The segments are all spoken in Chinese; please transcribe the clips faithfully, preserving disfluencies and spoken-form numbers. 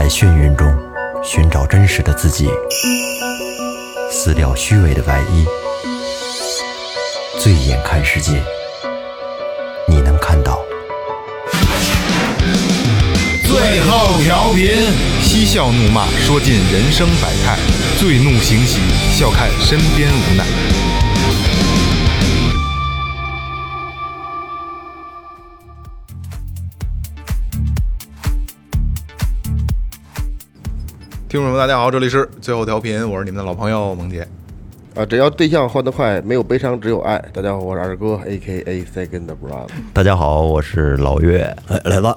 在眩晕中寻找真实的自己，撕掉虚伪的外衣，醉眼看世界，你能看到。 最后调频， 嬉笑怒骂，说尽人生百态；醉怒行喜，笑看身边无奈。听众们，大家好，这里是最后调频，我是你们的老朋友萌姐。 啊，只要对象换得快，没有悲伤，只有爱。大家好，我是二哥 ，A K A Second Brother。 大家好，我是老岳，哎，来吧。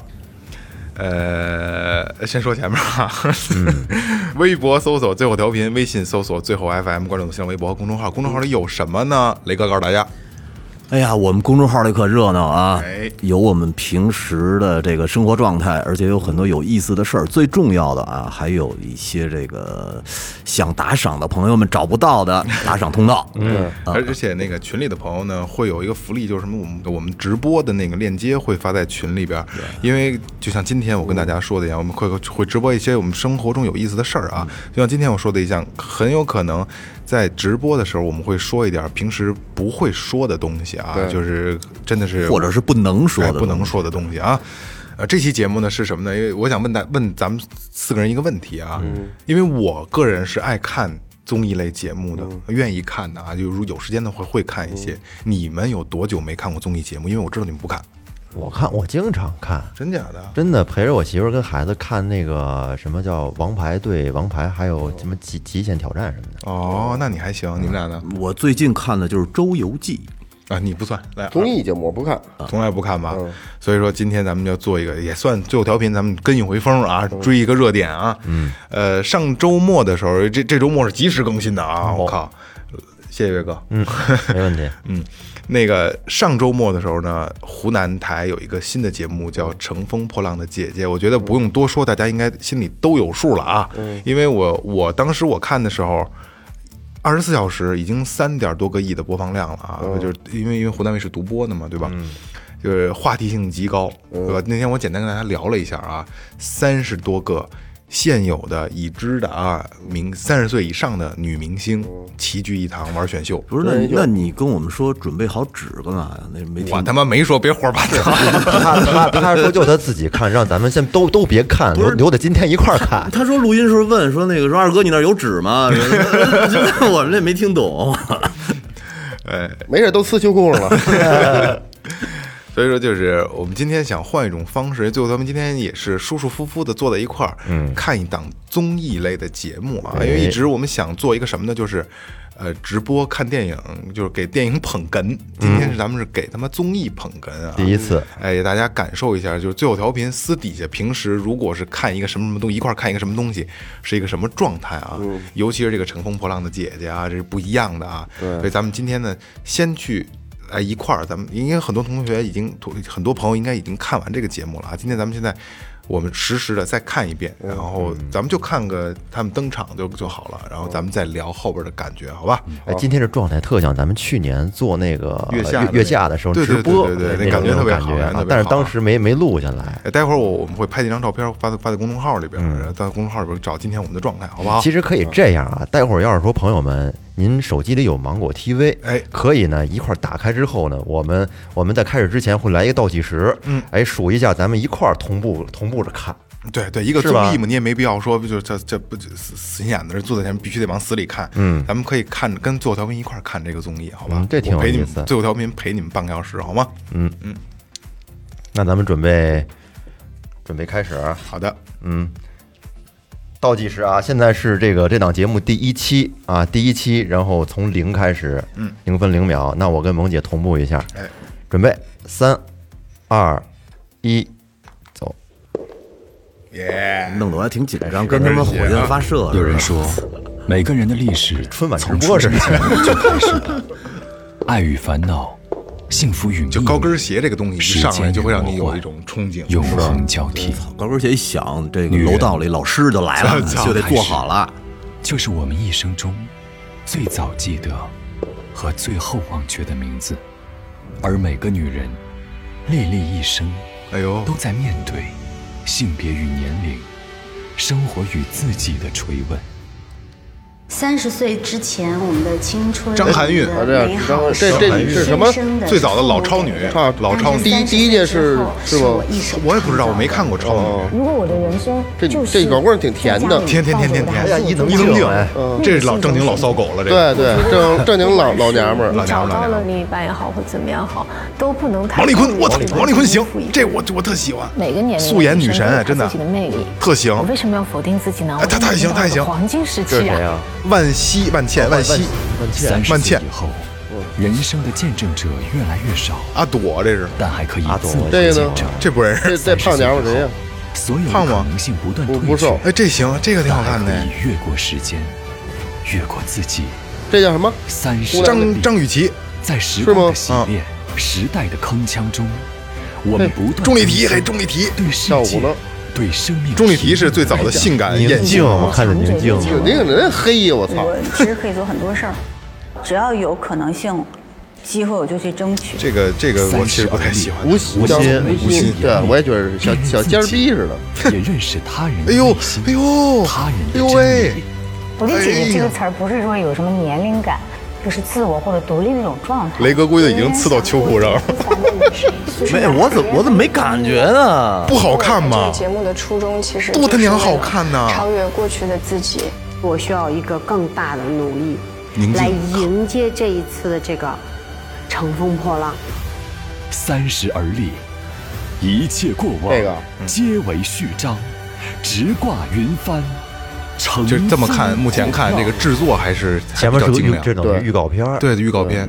呃，先说前面啊，嗯、微博搜索最后调频，微信搜索最后 F M， 关注新浪微博和公众号。公众号里有什么呢？雷哥告诉大家。 哎呀，我们公众号里可热闹啊！ 哎、 有我们平时的这个生活状态，而且有很多有意思的事儿。最重要的啊，还有一些这个想打赏的朋友们找不到的打赏通道。 嗯，啊、而且那个群里的朋友呢，会有一个福利，就是什么，我们我们直播的那个链接会发在群里边。因为就像今天我跟大家说的一样，我们会会直播一些我们生活中有意思的事儿啊。就像今天我说的一样，很有可能在直播的时候，我们会说一点平时不会说的东西。啊，就是真的是， 或者是不能说的、哎、 不能说的东西啊。呃，这期节目呢是什么呢？因为我想问大问咱们四个人一个问题啊，嗯、因为我个人是爱看综艺类节目的，嗯、愿意看的啊，就如有时间的话会看一些。嗯、你们有多久没看过综艺节目？因为我知道你们不看。 我看，我经常看， 真假的？ 真的陪着我媳妇跟孩子看那个什么叫王牌对王牌，还有什么极极限挑战什么的。 哦，那你还行，你们俩呢？ 我最近看的就是《周游记》。 啊，你不算来综艺节目我不看， 从来不看吧？ 嗯、 所以说今天咱们就做一个，也算最后调频，咱们跟一回风啊，嗯、追一个热点啊。嗯，呃，上周末的时候，这这周末是及时更新的啊！我、哦、靠，谢谢岳哥。 嗯，没问题。 嗯，那个上周末的时候呢，湖南台有一个新的节目叫《乘风破浪的姐姐》，我觉得不用多说，大家应该心里都有数了啊。嗯，因为我我当时我看的时候。二十四小时已经三点多个亿的播放量了啊！嗯、就是因为因为湖南卫视独播的嘛，对吧？嗯、就是话题性极高，对吧？嗯、那天我简单跟大家聊了一下啊，三十多个现有的已知的啊明三十岁以上的女明星齐聚一堂玩选秀。 不是，那那你跟我们说准备好纸干嘛呀？那没我他妈没说，别胡说八道。 他他他说就他自己看，让咱们先都都别看，留留着今天一块儿看。 他说录音时候问说那个说二哥你那有纸吗？我们这没听懂。 哎， 没事，都刺秋裤上了。 所以说，就是我们今天想换一种方式，最后咱们今天也是舒舒服服的坐在一块儿，嗯，看一档综艺类的节目啊。因为一直我们想做一个什么呢？就是，呃，直播看电影，就是给电影捧哏。今天是咱们是给他妈综艺捧哏啊， 第一次， 哎，大家感受一下，就是最后调频私底下平时如果是看一个什么什么东西，一块看一个什么东西，是一个什么状态啊？嗯、尤其是这个乘风破浪的姐姐啊，这是不一样的啊。 对， 所以咱们今天呢，先去。哎，一块儿，咱们应该很多同学已经，很多朋友应该已经看完这个节目了啊。今天咱们现在，我们实时的再看一遍，然后咱们就看个他们登场就就好了，然后咱们再聊后边的感觉，好吧？ 哎，今天这状态特像咱们去年做那个月下月下的时候直播， 对对对对，那感觉特别好， 但是当时没没录下来。 哎，待会儿我我们会拍几张照片发在发在公众号里边，然后在公众号里边找今天我们的状态，好不好？ 其实可以这样啊，待会儿要是说朋友们。您手机里有芒果 T V， 哎， 可以呢一块打开之后呢，我们我们在开始之前会来一个倒计时， 嗯， 哎，数一下，咱们一块同步同步着看。 对对，一个综艺嘛，你也没必要说就这这不死死心眼子坐在前面必须得往死里看， 嗯， 咱们可以看跟最后调频一块看这个综艺，好吧？ 嗯、这挺有意思。 最后调频陪你们半个小时，好吗？ 嗯嗯， 那咱们准备准备开始。 好的， 嗯。倒计时啊！现在是这个这档节目第一期啊，第一期，然后从零开始， 嗯， 零分零秒。那我跟萌姐同步一下， 哎， 准备，三、二、一，走。 耶， 弄得我还挺紧张，跟他们火箭发射。 有人说，每个人的历史春晚直播似的就开始了，爱与烦恼。幸福与就高跟鞋这个东西一上来就会让你有一种憧憬， 永恒交替。 高跟鞋一响，这个楼道里老师就来了，就得坐好了。 就是我们一生中最早记得和最后忘却的名字，而每个女人历历一生， 哎呦， 都在面对性别与年龄生活与自己的追问。 三十岁之前，我们的青春， 张含韵我们的美好， 这这是什么？ 最早的老超女，老超女。 第一第一件是是吧？ 我也不知道，我没看过超女。 如果我的人生这这广告挺甜的， 甜甜甜甜甜。 哎呀，伊能伊能静， 嗯， 这是老正经老骚狗了，这对对，正正经老老娘们儿， 老娘们儿。 找到了另一半也好，或怎么样好，都不能太。 王丽坤，我操，王丽坤行，这我我特喜欢。 每个年龄素颜女神，真的自己的魅力特行。 我为什么要否定自己呢？ 哎，她太行，太行。 黄金时期啊！ 万茜，万茜，万茜， 三十岁以后，人生的见证者越来越少。 阿朵这是， 但还可以自我见证。 这不认识。 这胖娘们谁呀？ 所有可能性不断退去。 哎，这行，这个挺好看的。 越过时间，越过自己。 这叫什么？ 三十。 张张雨绮。 在时光的洗练，时代的铿锵中，我们不断。 钟丽缇还钟丽缇对世界。对生命， 钟丽缇是最早的性感艳星， 我看着宁静， 那个人黑呀，我操！ 我其实可以做很多事儿，只要有可能性、机会，我就去争取。 这个这个我其实不太喜欢。 无心，无心，对，我也觉得小小尖逼似的。 也认识他人。 哎呦，哎呦， 他人哎呦喂！ 我理解这个词儿不是说有什么年龄感。就是自我或者独立那种状态。 雷哥估计已经刺到秋裤上了。 没，我怎我怎么没感觉呢？ 不好看吗？ 这个节目的初衷其实多他娘好看呐！ 超越过去的自己， 我需要一个更大的努力来迎接这一次的这个乘风破浪。 三十而立，一切过往这个皆为序章，直挂云帆。 就这么看，目前看这个制作还是前面是个预这等于预告片， 对预告片。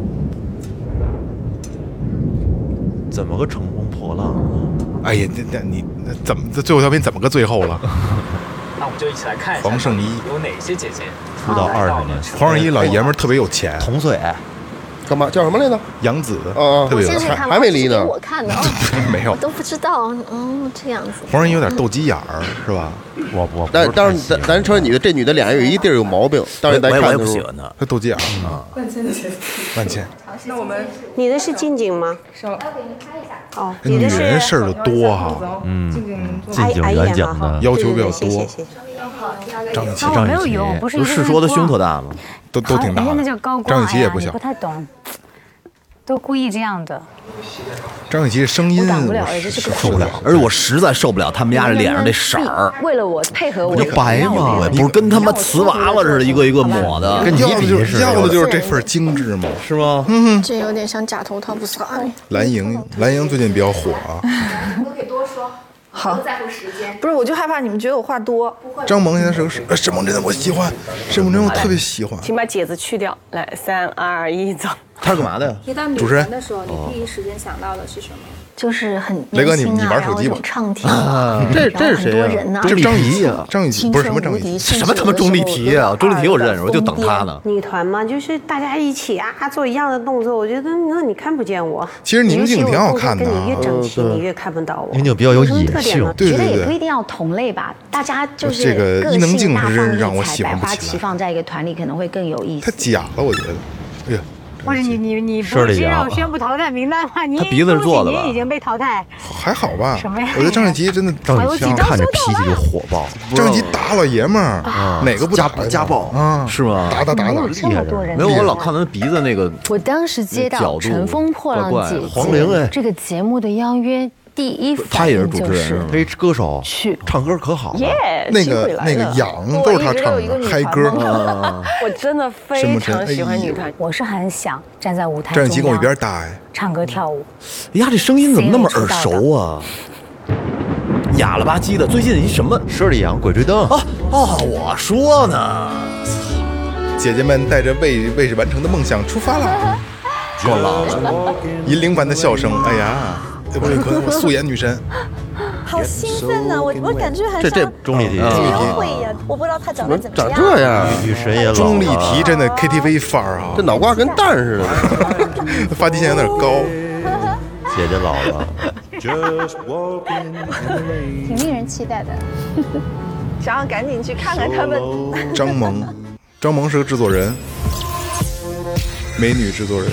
怎么个乘风破浪？ 哎呀，这这你怎么这最后调频怎么个最后了？ 那我们就一起来看一下黄圣依有哪些姐姐出道二十年， 黄圣依老爷们儿特别有钱， 同岁。 干嘛叫什么来着？ 杨紫， 哦， 特别有钱， 还还没离呢。 我看的， 没有， 我都不知道。哦，这样子。 黄圣依有点斗鸡眼儿，是吧？ 我我， 但但是咱咱说你的这女的脸有一地儿有毛病，当时咱看的时候， 我也不喜欢她， 她斗鸡眼儿啊。 万千的姐姐， 万千。 那我们你的是静静吗？ 是。要给您拍一下。哦， 女人事儿的多哈， 嗯， 近景远景的要求比较多。 谢谢谢谢。 张雨绮， 我没有用，不是是说的胸特大吗？ 都都挺大的。 那叫高光。 张雨绮也不小， 不太懂。都故意这样的。 张雨绮的声音我受不了，而且我实在受不了他们家这脸上这色儿。 为了我配合我， 你白吗？不是跟他妈瓷娃娃似的，一个一个抹的， 跟你比似的。要的就是这份精致嘛， 是吗？ 嗯，这有点像假头套，不算。 蓝莹，蓝莹最近比较火啊。 都可以多说。 好， 不在乎时间。 不是，我就害怕你们觉得我话多。 张萌现在是个沈沈梦真的我喜欢，沈梦真我特别喜欢。 请把姐子去掉，来，三二一，走。 他是干嘛的呀？ 提到女人的时候，你第一时间想到的是什么？ 就是很雷哥，你你玩手机吧。 唱跳啊， 这这是谁啊？ 这张雨绮啊， 张雨绮不是什么张雨绮， 什么他妈钟丽缇啊？钟丽缇我认识，我就等她呢。 女团嘛，就是大家一起啊做一样的动作，我觉得那你看不见我。 其实宁静挺好看的， 跟你越整齐，你越看不到我。 宁静比较有野性， 对对对。 觉得也不一定要同类吧，大家就是这个伊能静是让我喜百欢不起来。 花齐放在一个团里可能会更有意太思。 假了，我觉得。哎呀。 或者你你你不是让宣布淘汰名单吗？你他鼻子是做的吧？ 已经被淘汰， 还好吧？ 什么呀？ 我觉得张雨绮真的， 张雨绮看着脾气就火爆。 张雨绮大老爷们儿，哪个不家家暴啊？ 是吗？ 打打打打， 这么多人， 没有我老看他鼻子那个。 我当时接到《乘风破浪姐姐》 黄龄哎这个节目的邀约。第一他也是主持人， 黑歌手， 去唱歌可好了。 那个那个痒都是他唱的，嗨歌。 我真的非常喜欢女团， 我是很想站在舞台张雨绮跟我一边大哎， 唱歌跳舞。 哎呀，这声音怎么那么耳熟啊？哑了吧唧的，最近一什么？ 十里洋鬼吹灯啊哦，我说呢。 姐姐们带着未未完成的梦想出发了， 够老了， 银铃般的笑声，哎呀。王丽坤，我素颜女神， 好兴奋呐！我我感觉很这这钟丽缇约会呀，我不知道她长得怎么样。 长这样， 女神也老。 钟丽缇真的 K T V 范儿啊， 这脑瓜跟蛋似的， 发际线有点高。 姐姐老了， 挺令人期待的。 想要赶紧去看看他们。 张萌，张萌是个制作人，美女制作人。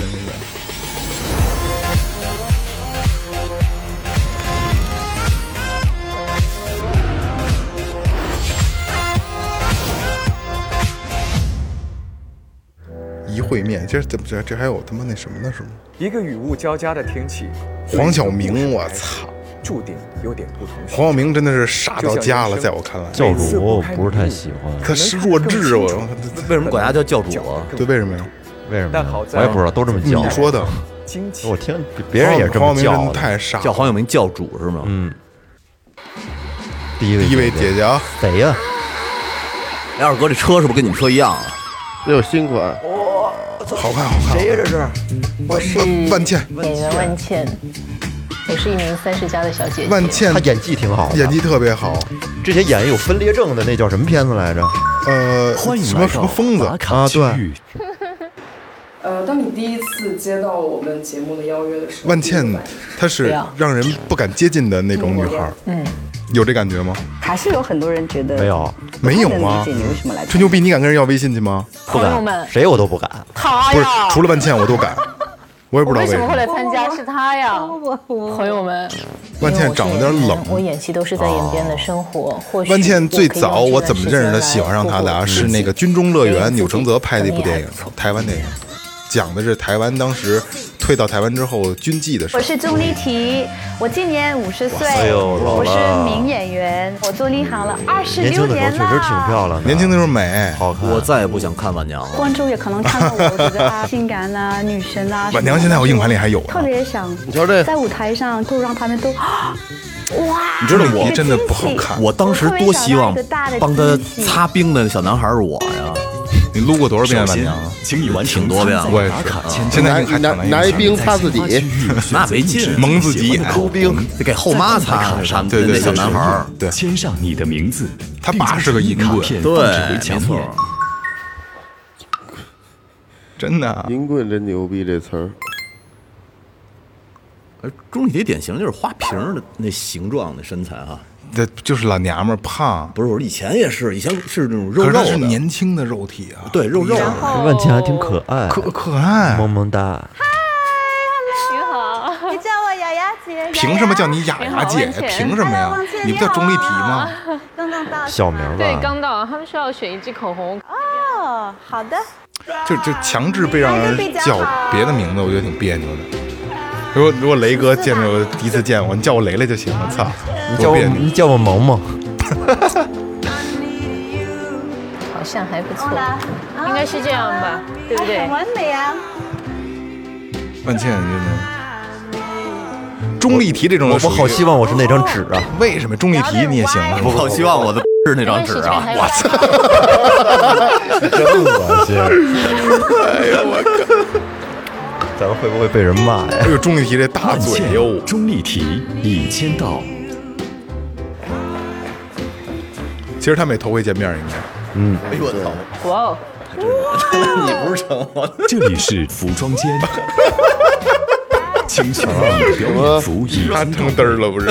烩面，这这这这还有他妈那什么呢？是吗？ 一个雨雾交加的天气， 黄晓明，我操， 注定有点不同。 黄晓明真的是傻到家了，在我看来。 教主我不是太喜欢， 他是弱智，我为什么管他叫教主啊？ 对，为什么呀？ 为什么呀？我也不知道，都这么叫。 你说的， 我听别人也这么叫。 太傻， 叫黄晓明教主是吗？ 嗯。第一位， 第一位姐姐啊， 谁呀？ 哎，二哥，这车是不是跟你们车一样啊？ 这有新款。 哇，好看好看。 谁呀？这是？ 我是万茜， 演员万茜。我是一名三十加的小姐姐。 万茜， 她演技挺好， 演技特别好。 之前演有分裂症的那叫什么片子来着？ 呃，什么什么疯子啊？对。 呃，当你第一次接到我们节目的邀约的时候， 万茜她是让人不敢接近的那种女孩。 嗯， 有这感觉吗？ 还是有很多人觉得没有， 没有吗？ 你为什么来？ 吹牛逼，你敢跟人要微信去吗？ 不敢，谁我都不敢。 他不是，除了万茜我都敢。我也不知道为什么会来么。 参加，是他呀，朋友们。 万茜长得有点冷， 我演戏都是在演别人的生活。或许万茜最早我怎么认识她、喜欢上她的啊？是那个《军中乐园》，钮承泽拍的一部电影，台湾电影，讲的是台湾当时退到台湾之后军纪的事。 我是钟丽缇，我今年五十岁， 哎呦， 我是名演员，我做内行了二十六年了。 年轻的时候确实挺漂亮的， 年轻的时候美， 好看。 我再也不想看晚娘了。 观众也可能看到我，觉得啊，性感啊，女神啊。 晚娘现在我硬盘里还有。 特别想， 你瞧这， 在舞台上都让他们都，哇！ 你知道我真的不好看。 我当时多希望帮他擦冰的小男孩是我呀。 你撸过多少遍晚娘？ 请你完成多遍， 我也是。现在还拿拿一冰擦自己， 那没劲， 蒙自己眼， 撸冰得给后妈擦。 对对， 那小男孩， 对， 签上你的名字。 他爸是个银棍， 对，没错。 真的， 银棍真牛逼这词儿。 而钟丽缇典型就是花瓶的那形状的身材哈。 这就是老娘们胖， 不是我以前也是，以前是那种肉肉的， 可是是年轻的肉体啊， 对，肉肉的。 万茜还挺可爱， 可可爱， 萌萌哒。 嗨，你好，你叫我雅雅姐。 凭什么叫你雅雅姐呀？凭什么呀？你不叫钟丽缇吗？ 刚刚到， 小名吧。 对，刚到，他们需要选一支口红。 哦，好的。 就就强制被让人叫别的名字，我觉得挺别扭的。如果如果雷哥见着我第一次见我，你叫我雷雷就行了。操， 你叫我你叫我萌萌， 好像还不错，应该是这样吧，对不对？ 很完美啊。 万茜真的，钟丽缇这种， 我我好希望我是那张纸啊！ 为什么钟丽缇你也行啊？ 我好希望我的是那张纸啊！ 我操， 真恶心！哎呦我靠！咱们会不会被人骂呀？ 哎呦，钟丽缇这大嘴哟！ 钟丽缇已签到。 其实他们也头回见面，应该。 嗯。 哎呦我操！ 哇哦！ 你不是成吗？ 这里是服装间。请选你表演服已他成嘚儿了不是？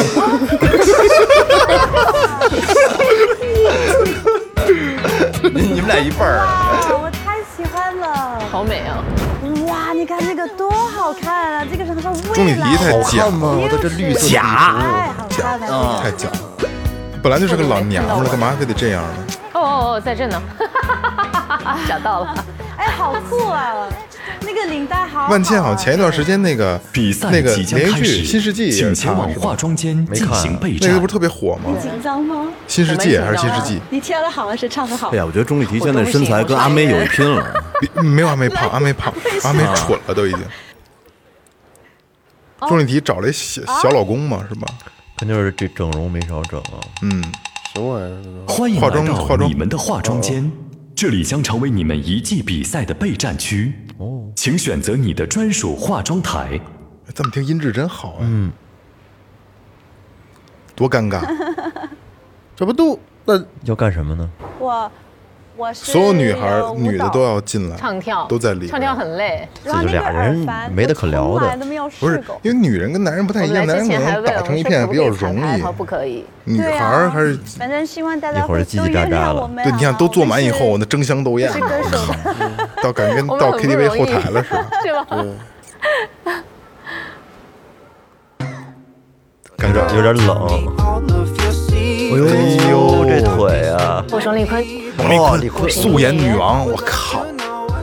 你们俩一辈儿。 我太喜欢了， 好美啊！ 哇，你看这个多好看啊！这个是他的未来。 钟丽缇太假吗？我的这绿色假假太假，本来就是个老娘们了，干嘛非得这样呢？ 哦哦哦，在这呢，找到了。 哎，好酷啊！那个领带好。 万茜好像前一段时间那个比赛那个即将连续开始， 剧《新世纪》 请前往化妆间进行备战。 那个不是特别火吗？ 你紧张吗？ 新世纪还是新世纪？ 你跳的好还是唱的好？ 哎呀，我觉得钟丽缇现在身材跟阿妹有一拼了。 没有阿妹胖，阿妹胖，阿妹蠢了都已经。钟丽缇找了一小小老公嘛，是吧？ 肯定是这整容没少整啊。 嗯， 什么玩意儿？ 欢迎来到你们的化妆间，这里将成为你们一季比赛的备战区。哦，请选择你的专属化妆台。 这么听音质真好啊！ 嗯， 多尴尬。 这不都那要干什么呢？ 我我是所有女孩女的都要进来唱跳， 都在里面。 唱跳很累， 这就俩人没得可聊的。 不是，因为女人跟男人不太一样，男人可能打成一片比较容易。 不可以。 女孩还是反正希望大家一会儿叽叽喳喳了。 对，你看都做完以后，那争相斗艳，到感觉跟到 K T V 后台了似的， 是吧？ 感觉有点冷。哎呦哎呦，这腿啊！ 我说李坤， 王丽坤，素颜女王，我靠！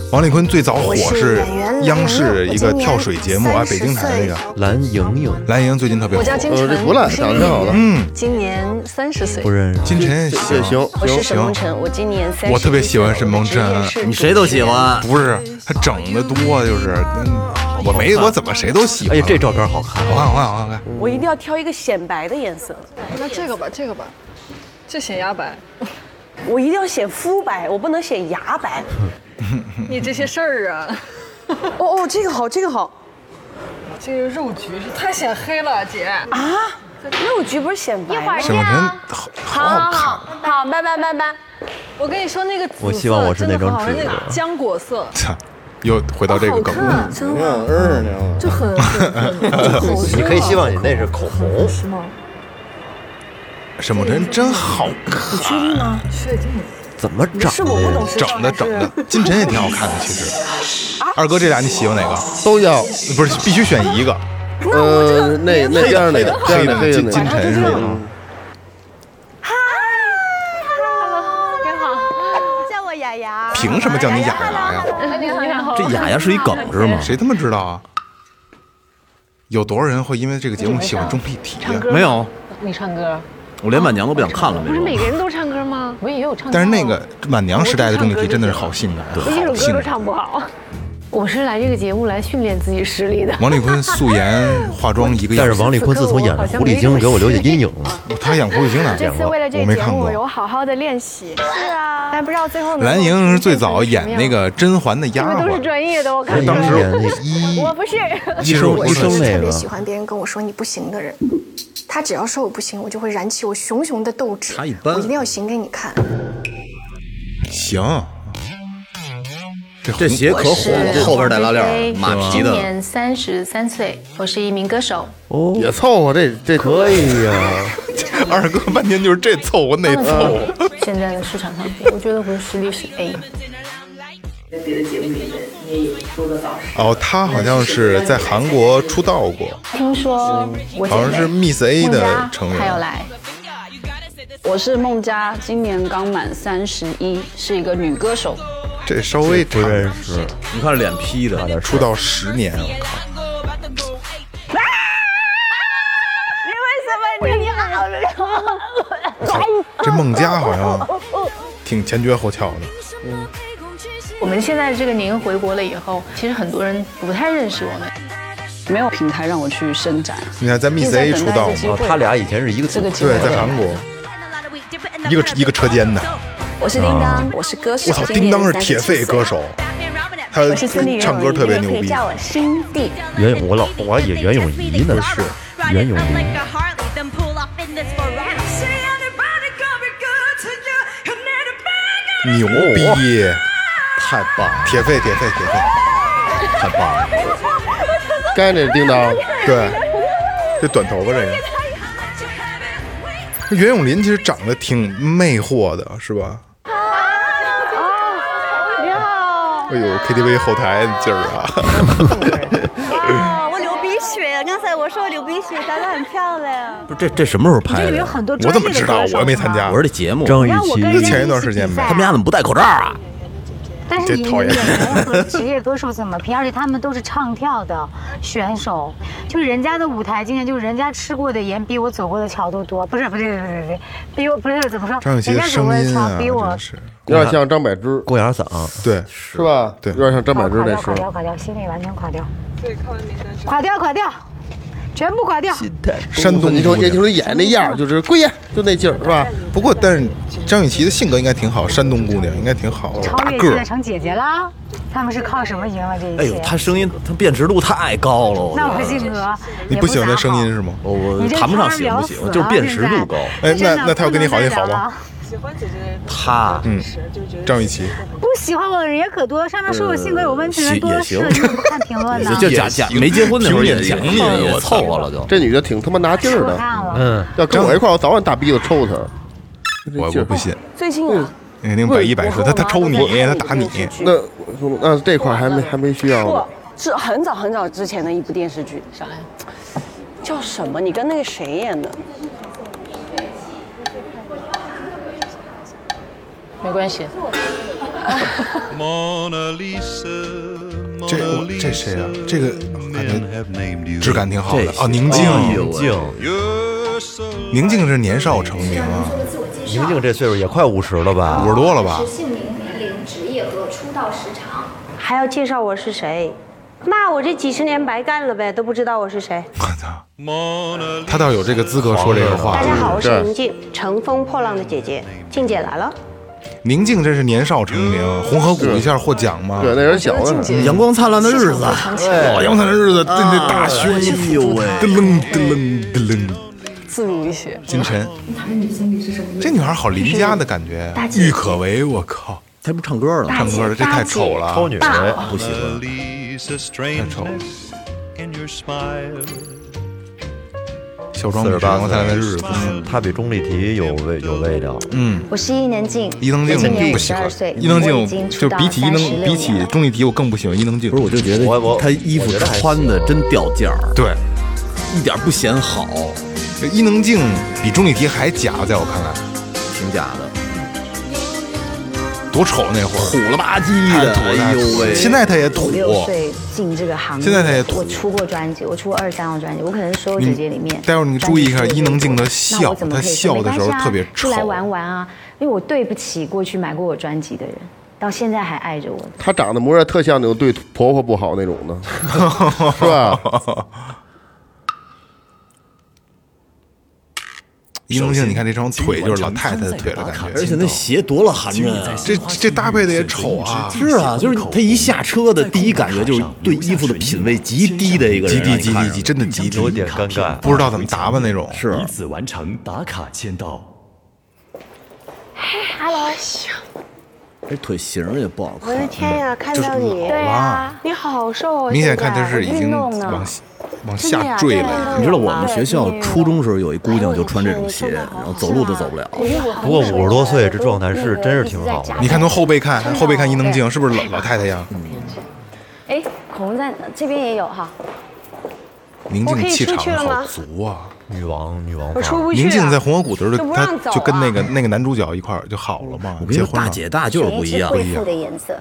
王丽坤最早火是央视一个跳水节目啊，北京台那个蓝莹莹， 蓝莹莹最近特别火。 我叫金晨，不赖，长得挺好的。 嗯， 今年三十岁。 不认识。 金晨行行我是沈梦辰，我今年三十。 我特别喜欢沈梦辰， 你谁都喜欢？ 不是，他整的多，就是我没我怎么谁都喜欢。 哎呀，这照片好看， 好看，好看，好看。 我一定要挑一个显白的颜色。 那这个吧，这个吧，这显牙白。 我一定要显肤白，我不能显牙白。 你这些事儿啊！ 哦哦，这个好，这个好。 这个肉橘是太显黑了，姐。 啊？肉橘不是显白吗？ 沈梦辰好好看。 好，拜拜拜拜。 我跟你说那个紫色， 我希望我是那种纸的浆果色。 又回到这个梗了， 真好，嗯，就很很。 你可以希望你那是口红。 是吗？ 沈梦辰真好看。 你确定吗？确定。 怎么整？ 是我不懂时整的整的，金晨也挺好看的，其实。二哥，这俩你喜欢哪个？ 都要， 不是必须选一个。 呃，那那这样那个， 黑的金金晨是吗？ 嗨 ，Hello， 你好， 叫我雅雅。 凭什么叫你雅雅呀？ 你好，你好。 这雅雅是一梗是吗？ 谁他妈知道啊？有多少人会因为这个节目喜欢钟丽缇呀？ 没有， 你唱歌。 我连满娘都不想看了， 不是每个人都唱歌吗？我也有唱歌。 但是那个满娘时代的钟丽缇真的是好性感， 我一首歌都好性感。 唱不好。我是来这个节目来训练自己实力的。 王丽坤素颜化妆一个样， 但是王丽坤自从演了狐狸精，给我留下阴影了。 他演狐狸精哪这次为了这我个节目， 没看过。 有好好的练习。 是啊， 但不知道最后。 蓝莹是最早演那个甄嬛的丫鬟， 都是专业的，我看。 当时演那医， 我不是。 其实我医生那个。 特别喜欢别人跟我说你不行的人。他只要说我不行，我就会燃起我熊熊的斗志。 他一般， 我一定要行给你看。 行， 这这鞋可火了，后边带拉链，马皮的。 今年三十三岁，我是一名歌手。 哦，也凑合，这这可以呀。 二哥半天就是这凑合那凑合。 现在的市场上，我觉得我的实力是 A。 在别的节目里面，你也有多个导师。 哦，他好像是在韩国出道过。 听说我好像是 Miss A 的成员。 他要来。 我是孟佳，今年刚满三十一，是一个女歌手。 这稍微不认识， 你看脸 P 的， 出道十年，我靠！ 你为什么你好了？ 这孟佳好像挺前绝后翘的。 嗯。我们现在这个您回国了以后，其实很多人不太认识我们， 没有平台让我去伸展。 你看在 Miss A 出道， 哦，他俩以前是一个组， 对，在韩国，一个一个车间的。 我是叮当，我是歌手。 我操，叮当是铁肺歌手，他唱歌特别牛逼。 叫我新弟。 袁我老我以为袁咏仪呢， 是袁咏仪。 牛逼！ 太棒了！ 铁肺，铁肺，铁肺， 太棒了！ 该那叮当， 对，这短头发这个。袁咏琳其实长得挺魅惑的，是吧？ 啊，你好！ 哎呦 ，K T V 后台的劲儿啊！ 哦，我流鼻血，刚才我说我流鼻血，长得很漂亮。 不是这这什么时候拍的？ 我怎么知道？我没参加。 我说这节目， 张雨绮， 就前一段时间呗。 他们家怎么不戴口罩啊？ 但是你演员和职业歌手怎么拼？而且他们都是唱跳的选手，就是人家的舞台经验，就是人家吃过的盐比我走过的桥都多。不是不对不对不对，比我不是怎么说？ 张雨绮的声音啊， 比我有点像张柏芝， 过哑嗓， 对， 是吧？ 对， 有点像张柏芝那时候。垮掉垮掉，心里完全垮掉。对，看完名单之后。垮掉垮掉。全部垮掉。 山东， 你说年轻人演那样，就是跪下，就那劲儿，是吧？ 不过，但是张雨绮的性格应该挺好，山东姑娘应该挺好， 超越现在成姐姐啦。他们是靠什么赢了这一切？ 哎呦，她声音，她辨识度太高了。 那我性格， 你不喜欢她声音是吗？ 我我谈不上喜不喜欢，就是辨识度高。 哎，那那她要跟你好，你好吗？ 喜欢姐姐， 她嗯，张雨绮不喜欢我的人也可多，上面说我性格有问题的人多的是，你怎么不看评论呢？ 就假假没结婚那会儿也也也凑合了就。 这女的挺他妈拿劲儿的，嗯，要跟我一块儿，我早晚大鼻子抽她。 我我不信。 最近啊， 肯定百依百顺，他他抽你，他打你。 那那这块还没还没需要呢。 是很早很早之前的一部电视剧，啥呀？叫什么？你跟那个谁演的？ 没关系。 这这谁啊？这个感觉质感挺好的啊。宁静， 宁静， 宁静是年少成名啊。 宁静这岁数也快五十了吧？ 五十多了吧？ 姓名、年龄、职业和出道时长。 还要介绍我是谁？那我这几十年白干了呗，都不知道我是谁。 我操！他倒有这个资格说这个话。 大家好，我是宁静，乘风破浪的姐姐，静姐来了。 宁静真是年少成名，红河谷一下获奖嘛？ 对，那人小的。 阳光灿烂的日子， 哦，阳光灿烂的日子，那那大胸， 哎呦喂， 噔楞噔楞噔楞， 自如一些。 金晨， 她的你心里是什么？ 这女孩好邻家的感觉，郁可唯，我靠， 她不唱歌了， 唱歌了，这太丑了， 超女人不喜欢， 太丑了。小庄女阳光灿烂的日子， 她比钟丽缇有味有味道。 嗯， 我是伊能静， 伊能静不喜欢，伊能静就比起伊能比起钟丽缇，我更不喜欢伊能静。 不是，我就觉得她衣服穿的真掉价儿， 对， 一点不显好。 伊能静比钟丽缇还假，在我看来， 挺假的。 多丑那会儿， 土了吧唧的，哎呦喂！ 现在他也土。 五六岁进这个行业， 现在他也土。 我出过专辑，我出过二三张专辑，我可能所有姐姐里面。 待会儿你注意一下伊能静的笑，她笑的时候特别丑。 出来玩玩啊，因为我对不起过去买过我专辑的人，到现在还爱着我。 她长得模样特像那种对婆婆不好那种的，是吧？ 伊能静，你看这双腿就是老太太的腿的感觉， 而且那鞋多了寒碜啊！ 这这搭配的也丑啊！ 是啊，就是他一下车的第一感觉就是对衣服的品味极低的一个人， 极低极低极，真的极低， 有点尴尬， 不知道怎么打扮那种。 是， 以此完成打卡签到。 嘿 ，Hello。 这腿型也不好看。 我的天呀，看到你， 对啊，你好瘦啊！ 明显看他是已经往往下坠了。 你知道我们学校初中时候有一姑娘就穿这种鞋，然后走路都走不了。 不过五十多岁这状态是真是挺好的。 你看从后背看，后背看伊能静是不是老老太太样？ 哎，恐龙站这边也有哈。 宁静气场好足啊！ 女王，女王。 我出不去。 宁静在红河谷的时候，她就跟那个那个男主角一块儿就好了嘛。 我跟你说，大姐大就是不一样， 不一样。的颜色。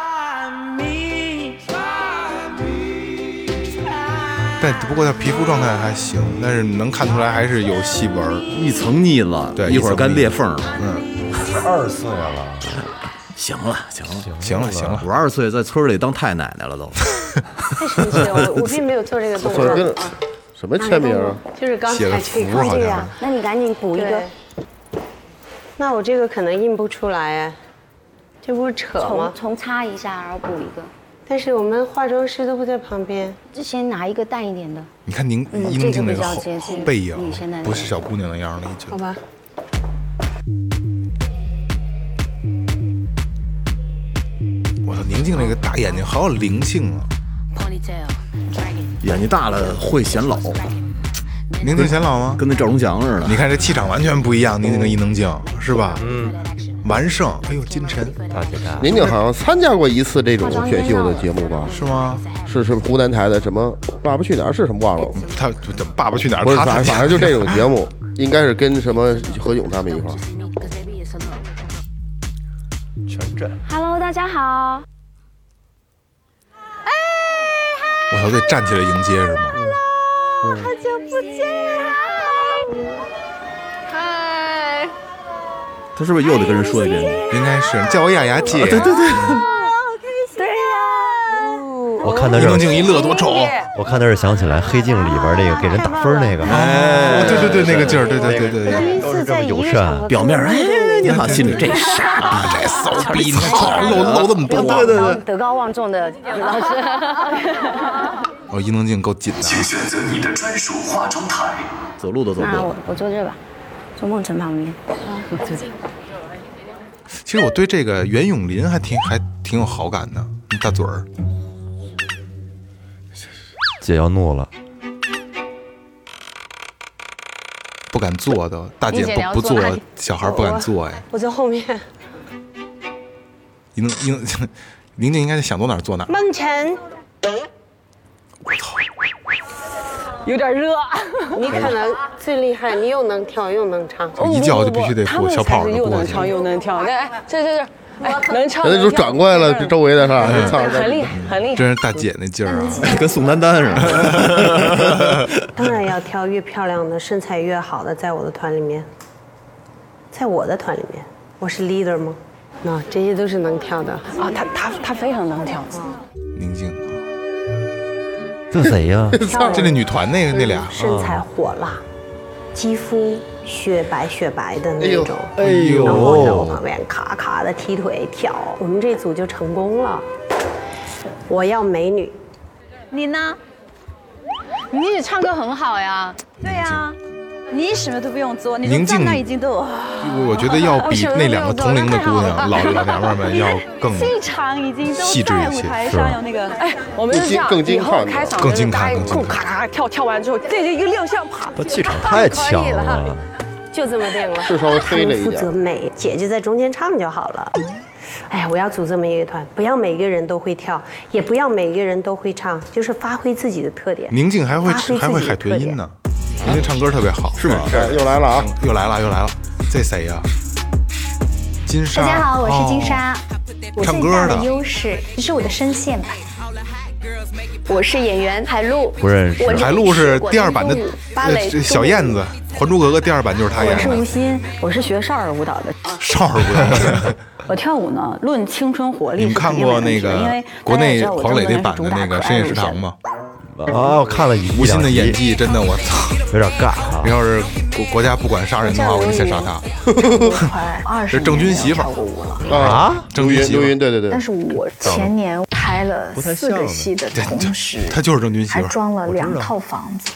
但不过她皮肤状态还行，但是能看出来还是有细纹， 一层腻了， 对， 一会儿该裂缝了。 嗯， 二十岁了， 行了，行了， 行了，行了， 五十二岁在村里当太奶奶了都。 太神奇了，我我并没有做这个动作。 什么签名啊？ 就是刚才这个， 这个，那你赶紧补一个。 那我这个可能印不出来哎，这不是扯吗？ 重擦一下，然后补一个。 但是我们化妆师都不在旁边， 之前拿一个淡一点的。 你看您伊能静那个背影，不是小姑娘那样了已经。 好吧。 我操，宁静那个大眼睛好有灵性啊！ 眼睛大了会显老。 宁静显老吗？ 跟那赵忠祥似的。 你看这气场完全不一样，宁静跟伊能静是吧？嗯。完胜，哎呦，金晨， 大姐大。 宁静好像参加过一次这种选秀的节目吧？ 是吗？ 是是湖南台的什么《爸爸去哪儿》是什么忘了？ 他怎么《爸爸去哪儿》？ 不是，反反正就这种节目，应该是跟什么何炅他们一块儿。 全镇。 Hello， 大家好。 哎， 我操，得站起来迎接是吗？ Hello， 好久不见啊！嗨。 他是不是又得跟人说一遍？ 应该是叫我雅雅姐。 对对对。 对呀。 我看他伊能静一乐多丑。 我看他是想起来《黑镜》里边那个给人打分那个。 哎，对对对，那个劲儿，对对对对对， 都是这么友善。 表面哎你好，心里这傻逼， 这骚逼，你看漏漏这么多。 对对对， 德高望重的老师。 哦，伊能静够紧的。 请选择你的专属化妆台。 走路都走不了。 我我坐这吧。 坐梦辰旁边，我坐这。 其实我对这个袁咏琳还挺还挺有好感的，大嘴儿。 姐要怒了， 不敢坐的，大姐不不坐，小孩不敢坐哎。 我在后面。 你能你能，宁静应该想坐哪儿坐哪儿。 梦辰。 我操！ 有点热。 你可能最厉害，你又能跳又能唱， 一叫就必须得过小跑又能唱又能跳。哎，这这这，哎，能唱。 人家都转过来了，这周围的是吧？ 很厉害，很厉害。 真是大姐那劲儿啊， 跟宋丹丹似的。 当然要挑越漂亮的、身材越好的，在我的团里面，在我的团里面，我是 leader 吗？那这些都是能跳的啊，他他他非常能跳。 宁静， 这谁呀？ 这那女团那个那俩， 身材火辣，肌肤雪白雪白的那种， 哎呦， 然后在我旁边咔咔的踢腿跳，我们这组就成功了。我要美女， 你呢？你也唱歌很好呀。 对呀。你什么都不用做，你宁静那已经都。 我觉得要比那两个同龄的姑娘、老老娘们们要更气场已经都细致一些， 在舞台上有那个， 哎，我们是这样，以后开场更精看，更精看，咔咔跳跳完之后，这就一个亮相，啪， 这气场太强了， 就这么定了。 是稍微黑了一点。 负责美，姐姐在中间唱就好了。哎，我要组这么一个团，不要每个人都会跳，也不要每个人都会唱，就是发挥自己的特点。 宁静还会还会海豚音呢。宁静唱歌特别好， 是吗？又来了啊！ 又来了，又来了，这谁呀？金莎。 大家好，我是金莎。我唱歌的优势就是我的声线吧。我是演员海璐， 不认识。 海璐是第二版的小燕子，《还珠格格》第二版就是她演的。 我是吴昕，我是学少儿舞蹈的。 少儿舞蹈。 我跳舞呢，论青春活力。 你们看过那个国内黄磊那版的那个《深夜食堂》吗？ 啊，我看了一吴昕的演技真的，我操， 有点尬啊！ 要是国国家不管杀人的话，我就先杀他。这是郑钧媳妇儿啊， 郑钧媳妇儿，对对对。 但是我前年拍了四个戏的同时， 他就是郑钧媳妇儿， 还装了两套房子。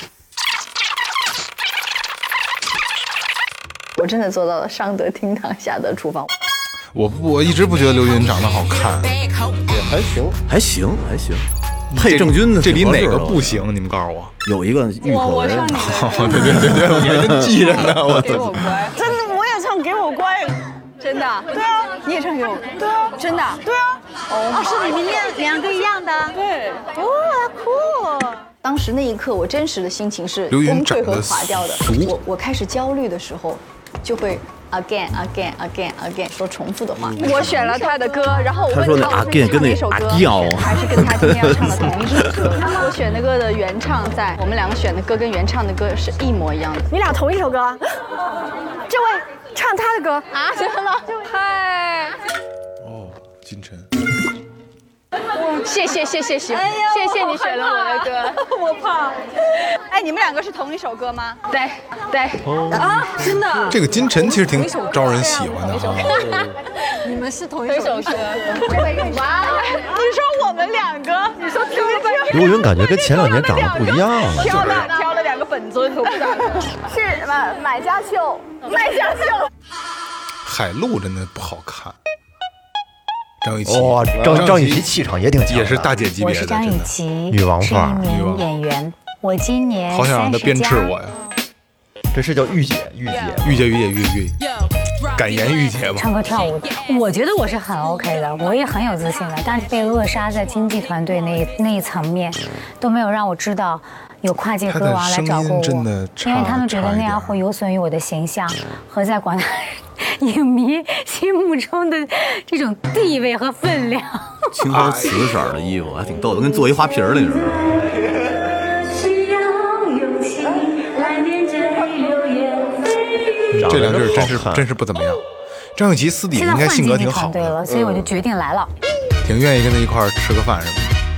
我真的做到了上得厅堂，下得厨房。 我不，我一直不觉得刘云长得好看， 也还行， 还行，还行。配郑钧的这里哪个不行？你们告诉我。 有一个郁口人， 对对对对，我还真记着呢。我给我乖，真的我也唱给我乖，真的。对啊，你也唱给我，对啊，真的，对啊。 哦，是你们两两个一样的。 对。 哦，酷。 当时那一刻，我真实的心情是崩溃和垮掉的。我我开始焦虑的时候，就会。again again again again 说重复的话， 我选了他的歌，然后我问他我是唱哪首歌， 还是跟他今天要唱的同一首歌？我选的歌的原唱在，我们两个选的歌跟原唱的歌是一模一样的。 你俩同一首歌？这位唱他的歌啊？真的吗？嗨。 哦，金晨。 谢谢谢谢谢，哎、谢谢你选了我的歌，我怕。哎，你们两个是同一首歌吗？对对、哦、啊，真的。 这个金晨其实挺招人喜欢的哈。 你们是同一首歌。哇，你说我们两个，你说挑个本。 刘云感觉跟前两年长得不一样了。 挑了挑了两个本尊，都不大。 是什么？买家秀，买家秀。 海陆真的不好看。张雨绮， 哇、哦，张张雨绮气场也挺强， 也是大姐级别的。 我是张雨绮， 女王范， 是一名演员。我今年好想让她鞭笞我呀！ 这是叫御姐，御姐， 御姐，御姐，御御，敢言御姐吧。 唱歌跳舞，我觉得我是很 OK 的，我也很有自信的。但是被扼杀在经纪团队那那一层面，都没有让我知道有跨界歌王来找过我，因为他们觉得那样会有损于我的形象和在广大影迷心目中的这种地位和分量。 青花瓷色的衣服还挺逗的，跟做一花瓶儿那似的。 这两句真是真是不怎么样。张雨绮私底下应该性格挺好的， 对了，所以我就决定来了。 挺愿意跟他一块儿吃个饭是吗？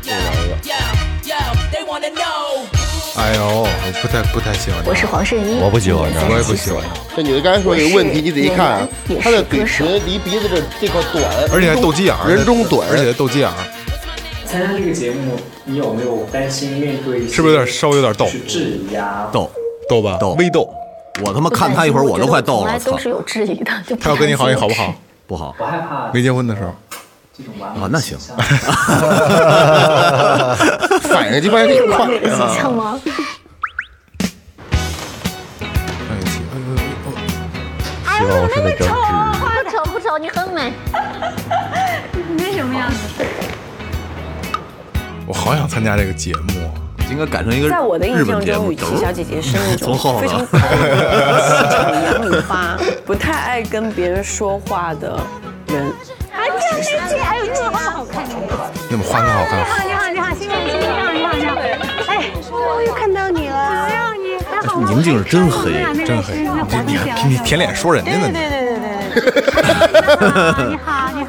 哎呦，我不太不太喜欢。 我是黄圣依， 我不喜欢的， 我也不喜欢。 这女的刚才说有个问题，你仔细看啊，她的嘴唇离鼻子这这块短， 而且还斗鸡眼， 人中短， 而且斗鸡眼。 参加这个节目，你有没有担心面对？ 是不是有点稍微有点逗？ 质疑呀， 逗逗吧， 逗， 微逗。 我他妈看他一会儿，我都快逗了。 都是有质疑的，就他要跟你好，你好不好？ 不好。 我害怕没结婚的时候。 啊，那行。 反应鸡巴挺快。 形象吗？ 希望我是那张纸。 不丑不丑，你很美。 你什么样子？ 我好想参加这个节目， 应该改成一个在我的印日本节目。 象中，雨琦小姐姐是那种从后非常口气场杨里发，不太爱跟别人说话的人。 哎，这样这哎呦，这么好看， 那么花那么好看。 你好，你好，你好，新年新年，你好，你好，你好。哎，我又看到你了。哎呀，你还好。 宁静是真黑， 真黑。你你你舔脸说人家呢？ 对对对对对。你好，你好。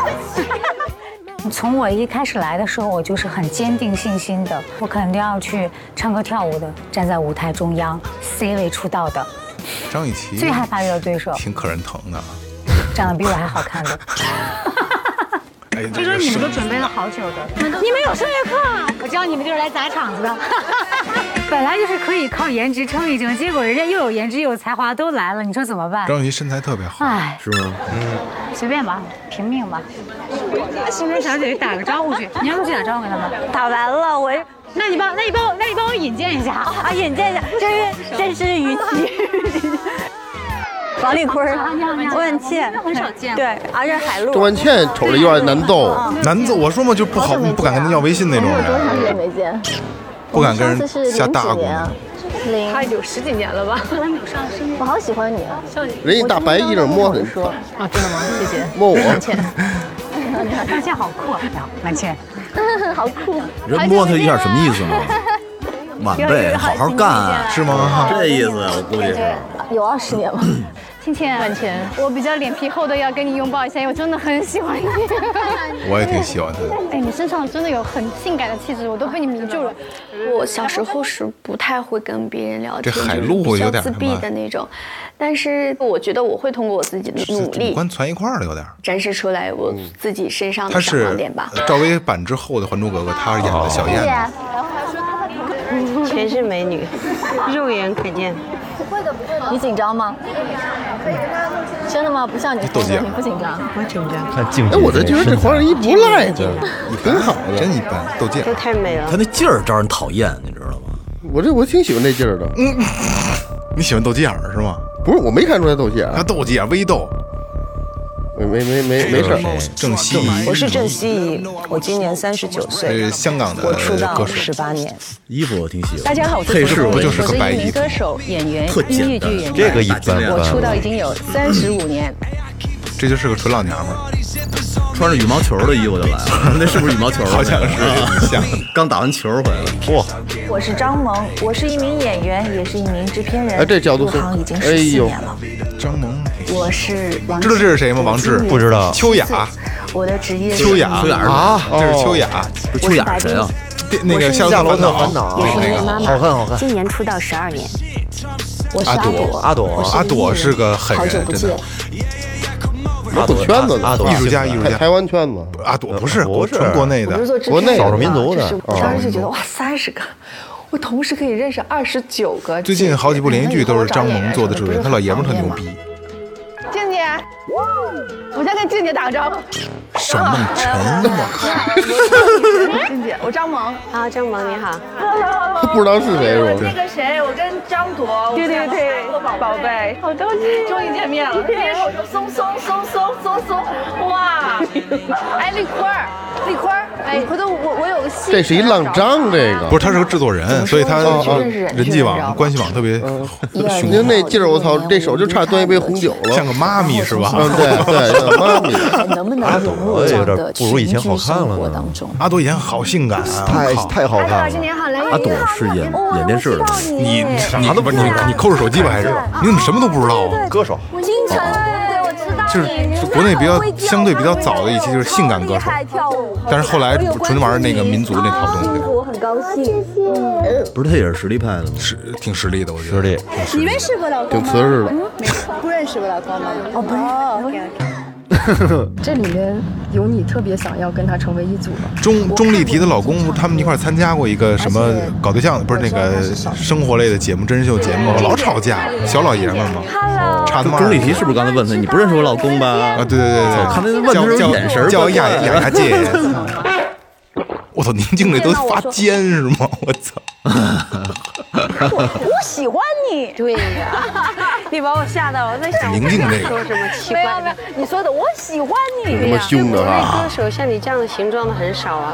从我一开始来的时候，我就是很坚定信心的，我肯定要去唱歌跳舞的，站在舞台中央 C 位出道的。 张雨绮最害怕遇到对手， 挺可人疼的， 长得比我还好看的。就说你们都准备了好久的，你们有声乐课啊？我知道你们就是来砸场子的。本来就是可以靠颜值撑一撑，结果人家又有颜值又有才华都来了，你说怎么办？ 张雨绮身材特别好， 哎， 是吗？ 嗯，随便吧，拼命吧。新人小姐姐打个招呼去，你要不去打招呼给他们？ 打完了，我那你帮那你帮我那你帮我引荐一下啊，引荐一下，这是这是雨琦。王丽坤，周文倩， 很少见。 对，而且海陆。 周文倩瞅着有点难逗， 难逗。我说嘛，就不好，不敢跟他要微信那种人。 多长时间没见？ 不敢跟人下大功。 零， 他有十几年了吧？ 我好喜欢你啊！ 人一大白衣裳摸很说啊，真的吗？谢谢。 摸我。 万茜，万茜好酷啊！万茜， 好酷。 人摸他一下什么意思呢？晚辈好好干是吗？ 这意思我估计是。 有二十年吗？ 倩倩，万茜，我比较脸皮厚的要跟你拥抱一下，因为我真的很喜欢你。 我也挺喜欢他的。 哎，你身上真的有很性感的气质，我都被你迷住了。 我小时候是不太会跟别人聊天， 这海陆有点自闭的那种，但是我觉得我会通过我自己的努力， 五官攒一块了有点， 展示出来我自己身上的闪光点吧。 赵薇版之后的《还珠格格》，她是演的小燕子。 全是美女，肉眼可见。 不会的，不会的。你紧张吗？真的吗？不像你， 斗鸡眼， 你不紧张？ 我紧张。 看镜哎，我这觉得这黄圣依不赖的，挺好的， 真一般。斗鸡眼， 这太美了。 他那劲儿招人讨厌，你知道吗？ 我这我挺喜欢这劲儿的。 嗯，你喜欢斗鸡眼是吗？ 不是，我没看出来斗鸡眼。 他斗鸡眼，微斗。 没没没没没事。 郑希怡， 我是郑希怡，我今年三十九岁， 是香港的我出道十八年。 衣服我挺喜欢。 大家好，我配饰不就是个白衣？ 歌手、演员、音乐剧演员， 这个一般。 我出道已经有三十五年。 这就是个纯老娘们儿， 穿着羽毛球的衣服就来了，那是不是羽毛球？ 好像是，像刚打完球回来。哇！ 我是张萌，我是一名演员，也是一名制片人。 哎，这角度是， 入行已经十四年了。 张萌， 我是王知道这是谁吗？王志不知道。 秋雅， 我的职业秋雅， 秋雅啊，这是秋雅。 秋雅谁啊？ 那个《夏洛特烦恼》 也是一位妈妈， 好看好看。 今年出道十二年。我是阿朵， 阿朵， 阿朵是个狠人，真的。 阿朵圈子的艺术家，艺术家， 台湾圈子。 阿朵不是， 不是纯国内的， 国内少数民族的。 我当时就觉得哇，三十个，我同时可以认识二十九个。 最近好几部连续剧都是张萌做的主演，他老爷们特牛逼。 静姐，我先跟静姐打个招呼。 沈梦辰，我靠！ 静姐，我张萌啊，张萌你好。 不知道是谁是吧？ 那个谁，我跟张朵，对对对，宝贝，好高兴，终于见面了。牵手就松松松松松松，哇！哎，丽坤儿，丽坤儿，哎，回头我我有个戏。 这是一浪张，这个不是，他是个制作人，所以他人际网、关系网特别雄。 您那劲儿，我操，这手就差端一杯红酒了， 像个妈咪是吧？ 嗯，对对，像妈咪。 能不能融入这样的群居生活当中？ 阿朵以前好性感啊， 太太好看了。 阿朵是演演电视的， 你你都不是你你抠着手机吧还是？你怎么什么都不知道啊？ 歌手， 我经常对我知道。 就是国内比较相对比较早的一期就是性感歌手，但是后来纯玩那个民族那套东西。 我很高兴，谢谢。 不是他也是实力派的吗？ 是挺实力的，我觉得。 实力。 你认识我老公吗？ 挺瓷实的。 不认识我老公吗？哦，不认识。 这里面有你特别想要跟他成为一组吗？ 钟钟丽缇的老公，他们一块参加过一个什么搞对象，不是那个生活类的节目，真人秀节目，老吵架，小老爷们嘛。差他妈。 钟丽缇是不是刚才问他，你不认识我老公吧？ 啊，对对对对， 看他问的时候眼神， 叫雅雅雅姐。我操，宁静这都发尖是吗？我操！ 我我喜欢你，对呀，你把我吓到了，我在想宁静这个说什么奇怪的？ 你说的我喜欢你， 那么凶的啊！ 歌手像你这样的形状的很少啊。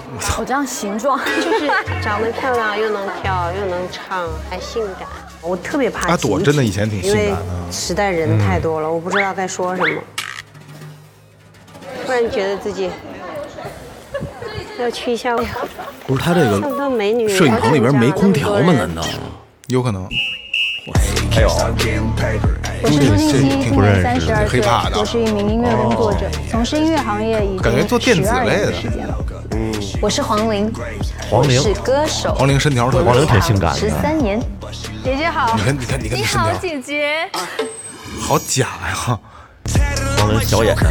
我这样形状就是长得漂亮，又能跳，又能唱，还性感。我特别怕阿朵真的以前挺性感的， 因为时代人太多了，我不知道该说什么。突然觉得自己要去一下， 不是他这个摄影棚里边没空调吗？难道？ 有可能。 还有， 我是朱婧汐，今年三十二岁，我是一名音乐工作者，从事音乐行业已经十二年的时间了。 嗯，我是黄龄， 黄龄是歌手， 黄龄身条特别， 黄龄挺性感的， 十三年。 姐姐好， 你看你看你看你好，姐姐， 好假呀！ 黄龄小眼神。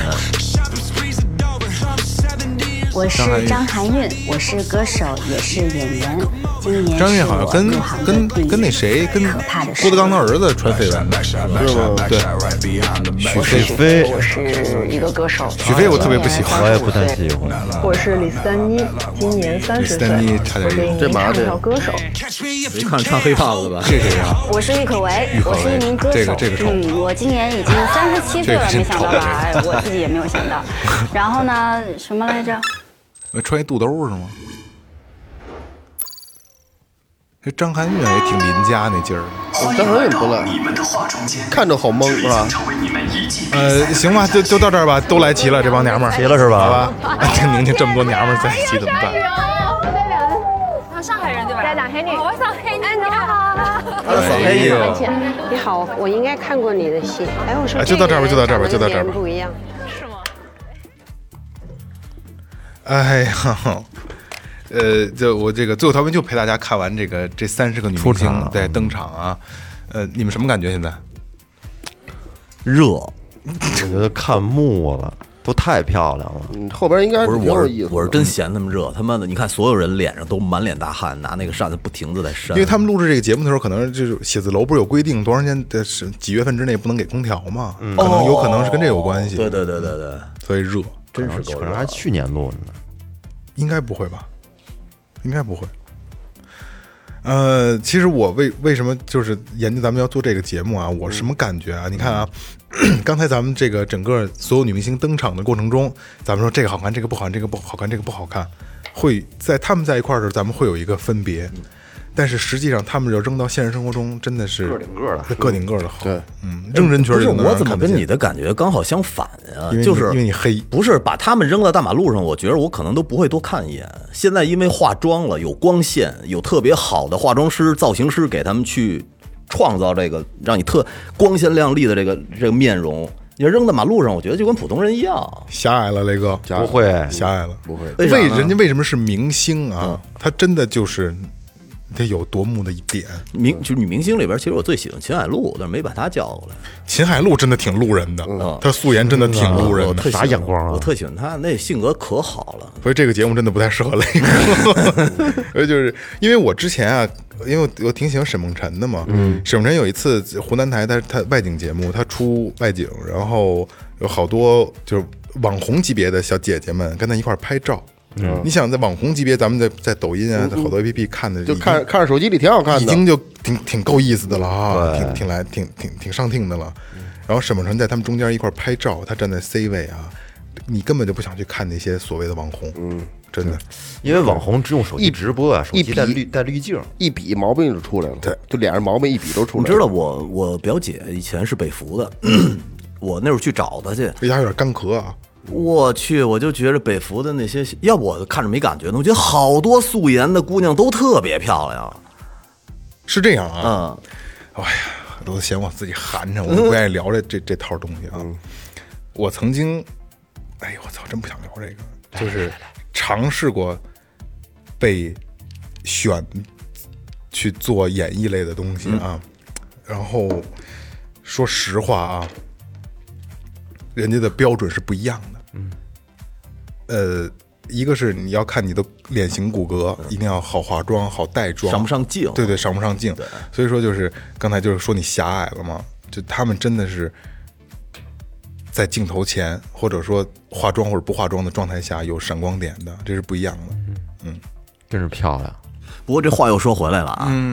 我是张含韵，我是歌手，也是演员。今年张韵好像跟跟跟那谁，跟郭德纲的儿子传绯闻，是吗？对，许许飞， 我是一个歌手。 许飞我特别不喜欢， 我也不太喜欢。 我是李斯丹妮，今年三十岁， 李斯丹妮差点意思， 这唱跳歌手。 没看唱黑怕的吧？ 这谁呀？ 我是郁可唯，我是一名歌手。 这个这个嗯，我今年已经三十七岁了，没想到吧？哎，我自己也没有想到。然后呢，什么来着？ 穿一肚兜是吗？这张含韵也挺邻家那劲儿。 张含韵不赖，看着好懵是吧？ 呃，行吧，就就到这儿吧，都来齐了，这帮娘们儿齐了是吧？ 好吧，听宁宁这么多娘们儿在一起怎么办？ 他上海人对吧？ 在上海女， 我上海女，你好。 哎呦， 你好，我应该看过你的戏。哎，我说就到这儿吧，就到这儿吧，就到这儿吧。 不一样。 哎呀，呃，就我这个最后调频就陪大家看完这个这三十个女明星在登场啊，呃，你们什么感觉？现在热， 我觉得看木了，都太漂亮了。 嗯，后边应该不是我是我是真嫌他们热，他妈的，你看所有人脸上都满脸大汗，拿那个扇子不停的在扇。 因为他们录制这个节目的时候，可能就是写字楼不是有规定多长时间的是几月份之内不能给空调嘛，可能有可能是跟这有关系。 对对对对对， 所以热。 真是可能还去年录的呢， 应该不会吧？应该不会。呃，其实我为为什么就是研究咱们要做这个节目啊？我什么感觉啊？你看啊，刚才咱们这个整个所有女明星登场的过程中，咱们说这个好看，这个不好看，这个不好看，这个不好看，会在他们在一块儿的时候，咱们会有一个分别。但是实际上，他们要扔到现实生活中，真的是个顶个的， 个顶个的好。 对， 嗯，扔人群就能。我怎么跟你的感觉刚好相反啊？就是因为你黑， 不是把他们扔到大马路上，我觉得我可能都不会多看一眼。现在因为化妆了，有光线，有特别好的化妆师、造型师给他们去创造这个让你特光鲜亮丽的这个这个面容。你扔到马路上，我觉得就跟普通人一样。 狭隘了，雷哥， 不会狭隘了， 不会。 为人家为什么是明星啊？嗯、他真的就是。得有夺目的一点， 明就女明星里边，其实我最喜欢秦海璐，但是没把她叫过来。 秦海璐真的挺路人的，嗯、她素颜真的挺路人的， 啥眼光啊！ 我特喜欢她，那性格可好了。 所以这个节目真的不太适合雷哥，所以就是因为我之前啊，因为我挺喜欢沈梦辰的嘛，嗯，沈梦辰有一次湖南台他他外景节目，他出外景，然后有好多就是网红级别的小姐姐们跟他一块拍照。嗯，你想在网红级别，咱们在在抖音啊，在好多 A P P 看的， 就看看着手机里挺好看的， 已经就挺挺够意思的了啊，挺挺来挺挺挺上听的了。然后沈梦辰在他们中间一块拍照，他站在 C 位啊，你根本就不想去看那些所谓的网红，嗯，真的， 因为网红只用手机直播啊，手机带滤带滤镜， 一比毛病就出来了， 对， 就脸上毛病一比都出来了。 你知道我我表姐以前是北服的，我那会儿去找她去， 为啥有点干咳啊？ 我去，我就觉得北服的那些，要不我看着没感觉呢。我觉得好多素颜的姑娘都特别漂亮， 是这样啊。嗯，哎呀，都嫌我自己寒碜，我都不愿意聊这这这套东西啊。嗯、我曾经，哎呦我操，真不想聊这个，就是尝试过被选去做演艺类的东西啊，嗯、然后说实话啊，人家的标准是不一样的。嗯，呃，一个是你要看你的脸型骨骼，嗯、一定要好化妆、好带妆， 上不上镜？ 对对，上不上镜？所以说就是刚才就是说你狭隘了嘛，就他们真的是在镜头前，或者说化妆或者不化妆的状态下有闪光点的，这是不一样的。嗯， 真是漂亮。 不过这话又说回来了啊， 嗯，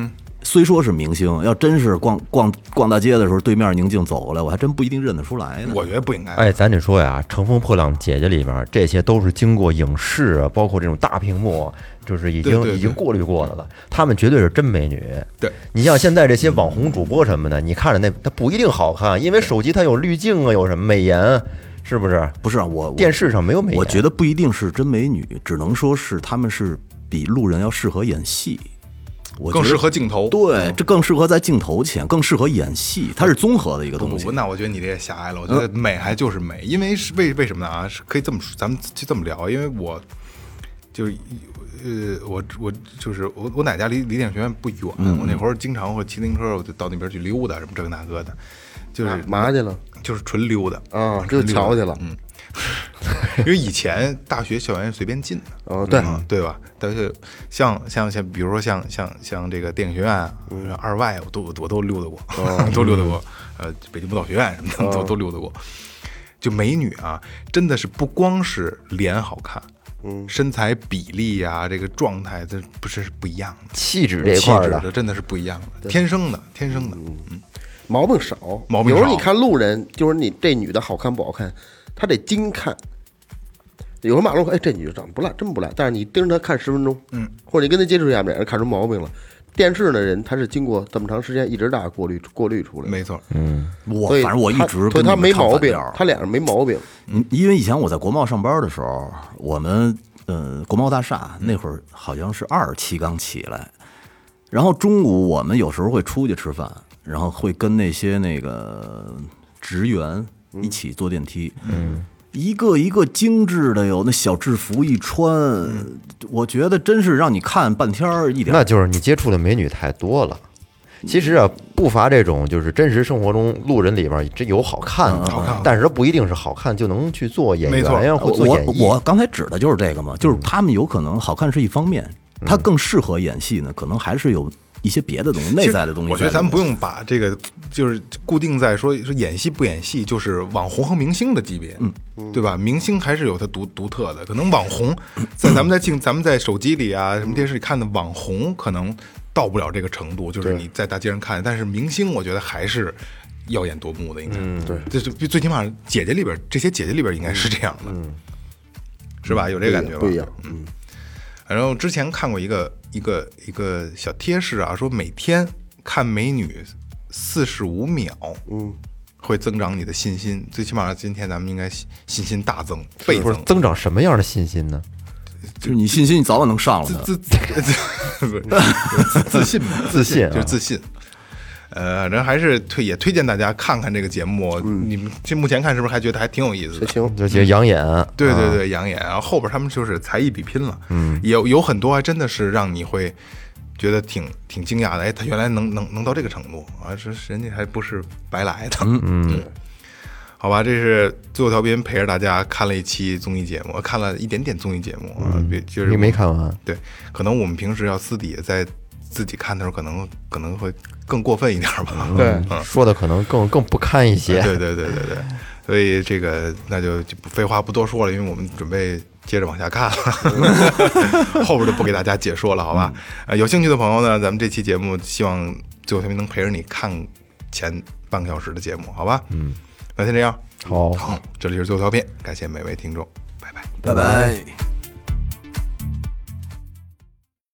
虽说是明星，要真是逛逛逛大街的时候，对面宁静走过来，我还真不一定认得出来呢。 我觉得不应该。 哎，咱得说呀，《乘风破浪姐姐》里边这些都是经过影视啊，包括这种大屏幕，就是已经对对对已经过滤过的了。她们绝对是真美女。 对， 你像现在这些网红主播什么的，你看着那它不一定好看，因为手机它有滤镜啊，有什么美颜。是不是？ 不是啊，我电视上没有美颜。 我觉得不一定是真美女，只能说是他们是比路人要适合演戏。我更适合镜头， 对，这更适合在镜头前，更适合演戏，它是综合的一个东西。 不不，那我觉得你这也狭隘了。我觉得美还就是美，因为是为为什么呢啊？是可以这么说，咱们就这么聊，因为我就是呃，我我就是我我奶家离离电影学院不远， 嗯、 我那会儿经常会骑自行车，我就到那边去溜达，什么这个那个的，就是嘛去了， 就是纯溜达啊，就瞧去了， 嗯。因为以前大学校园随便进的， 哦，对、 嗯，对吧？但是像像像，比如说像像像这个电影学院、嗯、二外，我都我都溜达过，哦、都溜达过。呃，北京舞蹈学院什么的、哦、都都溜达过。就美女啊，真的是不光是脸好看，嗯，身材比例啊，这个状态，这不是不一样的， 气质这块的真的是不一样的，天生的，天生的，嗯， 毛病少， 毛病少。 有时候你看路人，就是你这女的好看不好看，她得精看。有时候马路哎，这女的长得不赖，真不赖。但是你盯着她看十分钟，嗯，或者你跟她接触一下，两人看出毛病了。电视的人他是经过这么长时间一直大过滤过滤出来， 没错， 嗯，我反正我一直对他没毛病，他脸上没毛病。 嗯，因为以前我在国贸上班的时候，我们呃国贸大厦那会儿好像是二期刚起来，然后中午我们有时候会出去吃饭，然后会跟那些那个职员一起坐电梯，嗯。一个一个精致的有那小制服一穿，嗯、我觉得真是让你看半天儿一点。 那就是你接触的美女太多了。其实啊，不乏这种就是真实生活中路人里边真有好看的，嗯、但是不一定是好看就能去做演员呀或做演绎。我我刚才指的就是这个嘛，就是他们有可能好看是一方面，他更适合演戏呢，可能还是有一些别的东西，内在的东西。 我觉得咱们不用把这个就是固定在说说演戏不演戏，就是网红和明星的级别，嗯，对吧？明星还是有它独独特的，可能网红在咱们在镜咱们在手机里啊什么电视里看的网红可能到不了这个程度，就是你在大街上看，但是明星我觉得还是耀眼夺目的，应该， 嗯，对， 这是最起码姐姐里边这些姐姐里边应该是这样的，嗯，是吧？有这个感觉吧？ 不一样， 嗯。然后之前看过一个一个一个小贴士啊，说每天看美女四十五秒，嗯，会增长你的信心。最起码今天咱们应该信心大增，倍增。 增长什么样的信心呢？ 就是你信心，你早晚能上了。 自自自自信嘛， 自信就是自信。呃，人还是推也推荐大家看看这个节目。嗯、你们这目前看是不是还觉得还挺有意思的？ 行， 就觉得养眼。 对对对，养眼。然后后边他们就是才艺比拼了，嗯，有有很多还真的是让你会觉得挺挺惊讶的。哎，他原来能能能到这个程度啊！这人家还不是白来的。 嗯嗯。 好吧，这是最后调频陪着大家看了一期综艺节目，看了一点点综艺节目啊， 嗯、 就是你没看完。 对，可能我们平时要私底下在自己看的时候，可能可能会更过分一点吧。 对，嗯、说的可能更更不堪一些。 对对对对对，所以这个那就就废话不多说了，因为我们准备接着往下看了，后边就不给大家解说了，好吧？嗯、呃，有兴趣的朋友呢，咱们这期节目希望最后调频能陪着你看前半个小时的节目，好吧？ 嗯， 那先这样。 好， 好，这里是最后调频，感谢每位听众，拜拜， 拜拜。